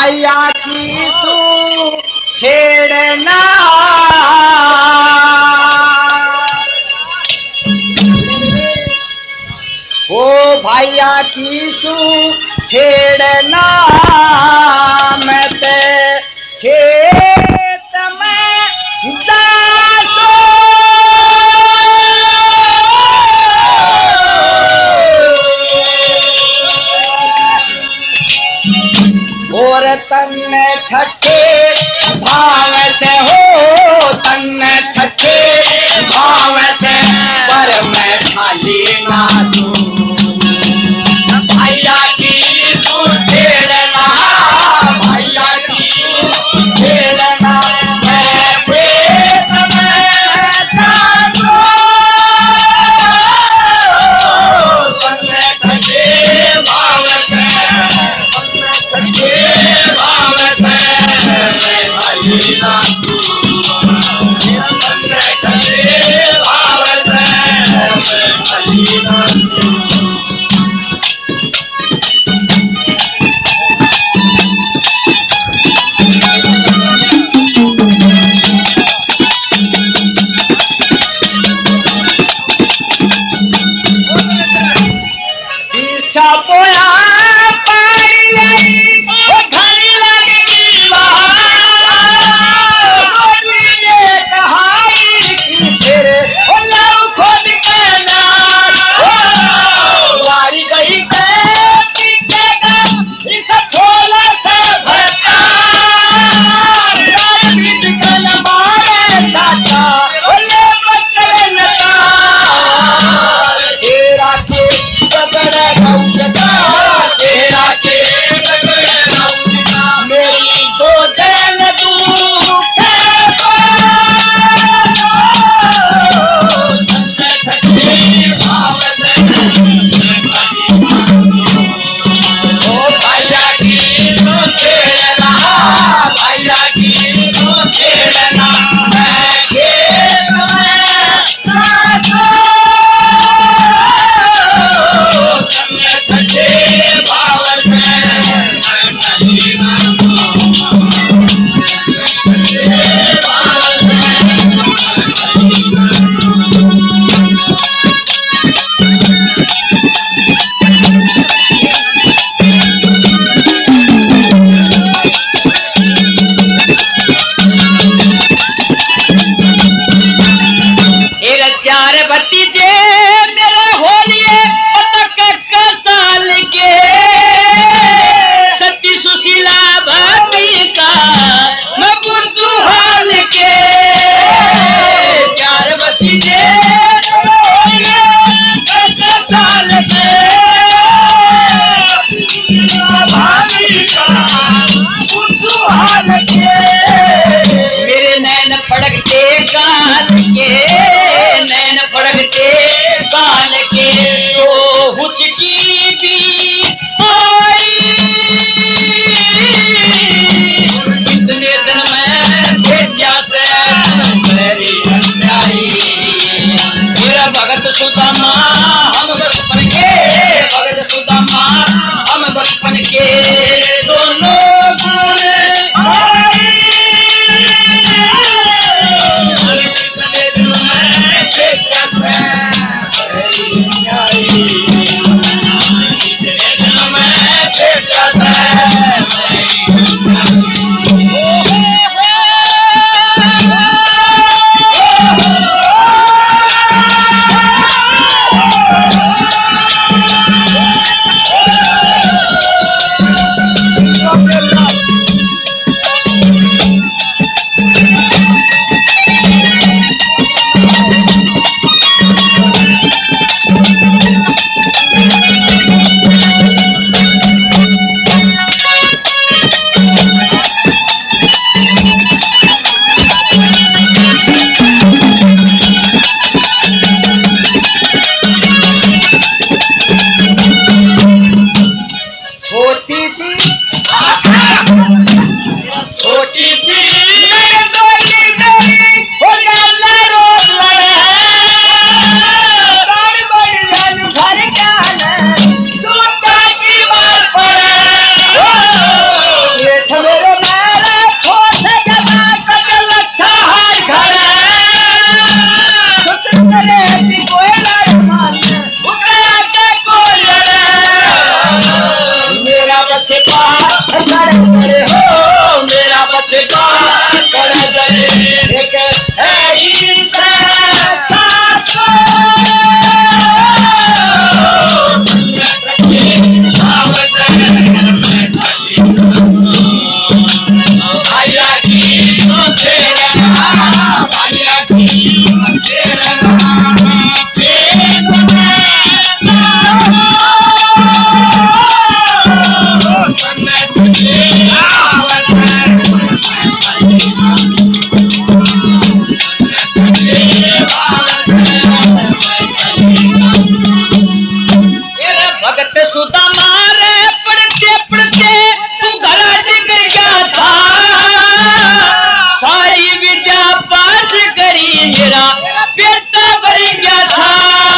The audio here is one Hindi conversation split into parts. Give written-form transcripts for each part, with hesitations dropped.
भैया की सू छेड़ना ओ भैया की सू छेड़ना मैं ते खेत में दासो और तन ठट्ठे भाव से हो तन ठट्ठे भाव से पर मैं खाली ना सू भैया की तू छेड़ना भैया की तू छेड़ना मैं खेत में दासो तन ठट्ठे भाव से पेटा भर गया था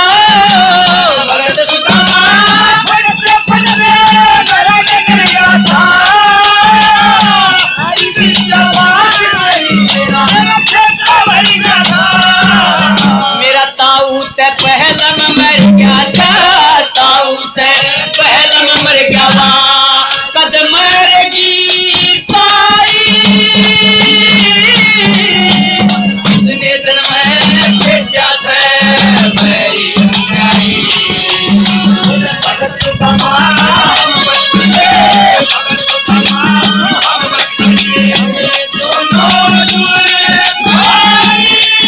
भगत सुदामा भगत फल में गरा गिर गया था आई विद्यावान मेरा पेटा भर गया था मेरा ताऊ ते पहला में मर गया था ताऊ ते पहला में मर गया था कद मरेगी ताई इतने दिन में भेजा से मेरी अंगाई भगत तमाम बच्चे भगत तमाम बच्चे दोनों दूर भाई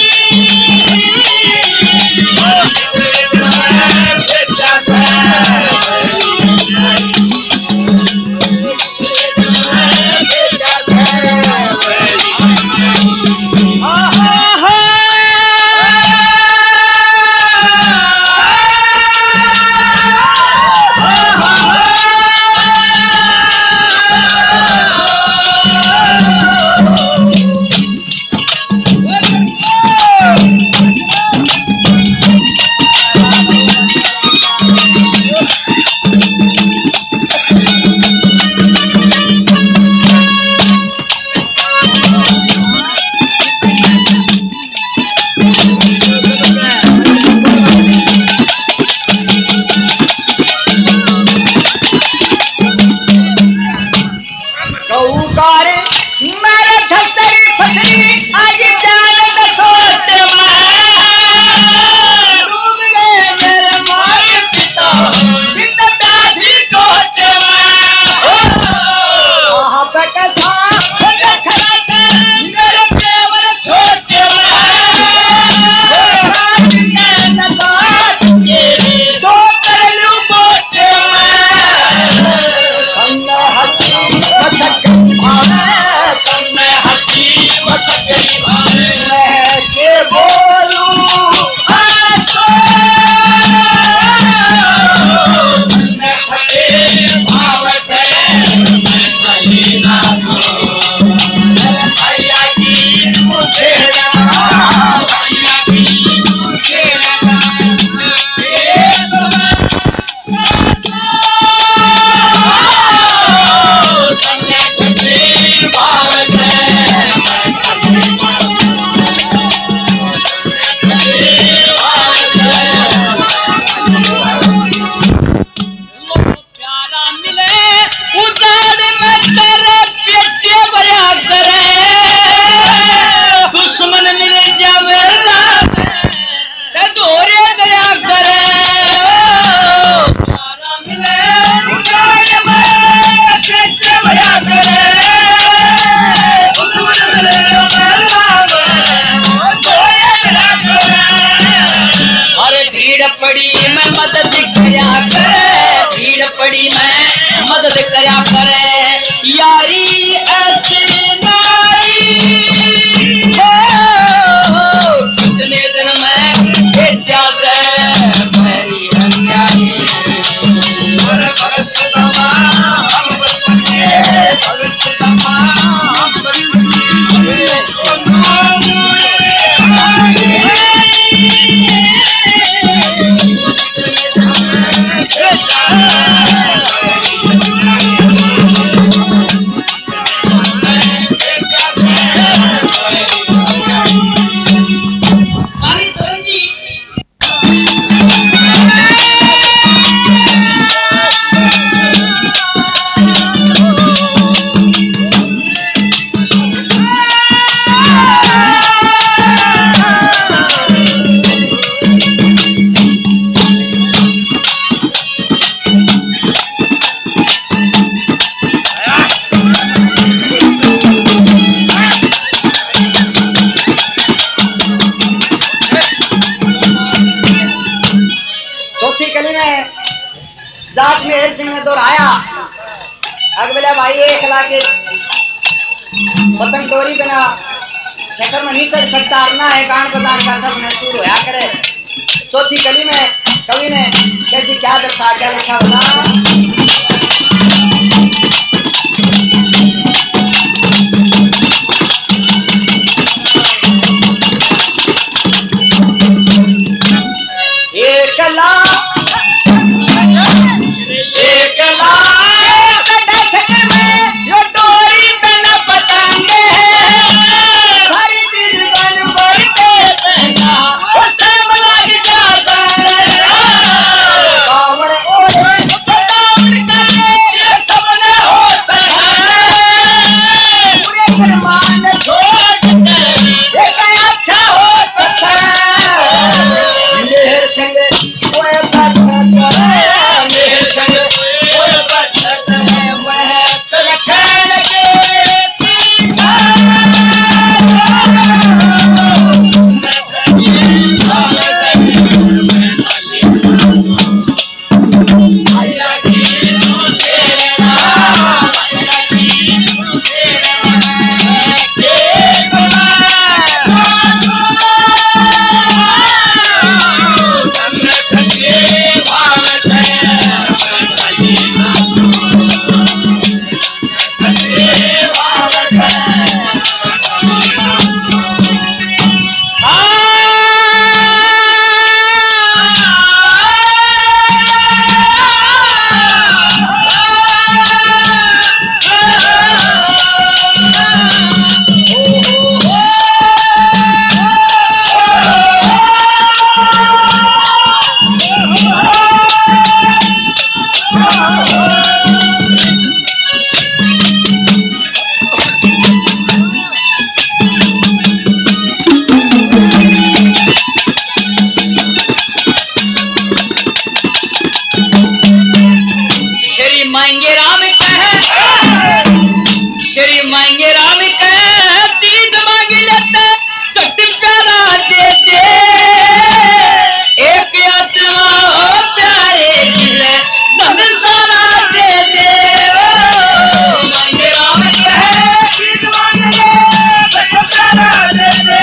जाट मेहर सिंह ने दोहराया अगले भाई 1 लाख पतंग डोरी बिना शकर में नहीं चढ़ सकता अरना है गान बजान का सब महसूर होया करे। चौथी कली में कवि ने कैसी क्या दर्शा क्या लिखा बता मांगे राम कह, श्री मांगे राम कह, चीज मांग लेते चट प्यारा दे दे, एक आत्मा हो प्यारे गिले धन सारा दे दे। मांगे राम कह, चीज मांग ले चट प्यारा दे दे,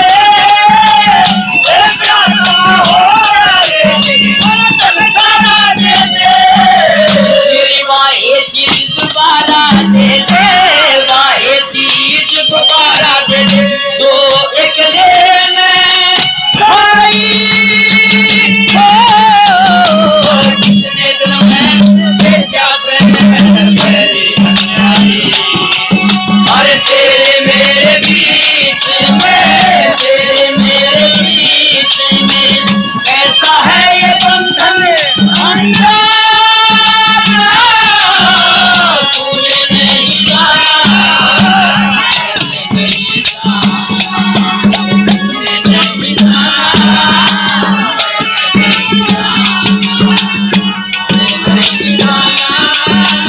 एक आत्मा हो प्यारे गिले धन सारा दे दे। तेरी वाहे चीज दोबारा दे दे, वाहे चीज दोबारा दे दे, तो एक लेने भाई हो, किसने दिल में बेटा से मेरी अन्यायी, और तेरे मेरे बीच में, तेरे मेरे बीच में कैसा है ये बंधन अंधा, तूने नहीं जाना, नहीं जाना, तूने नहीं जाना, नहीं जाना।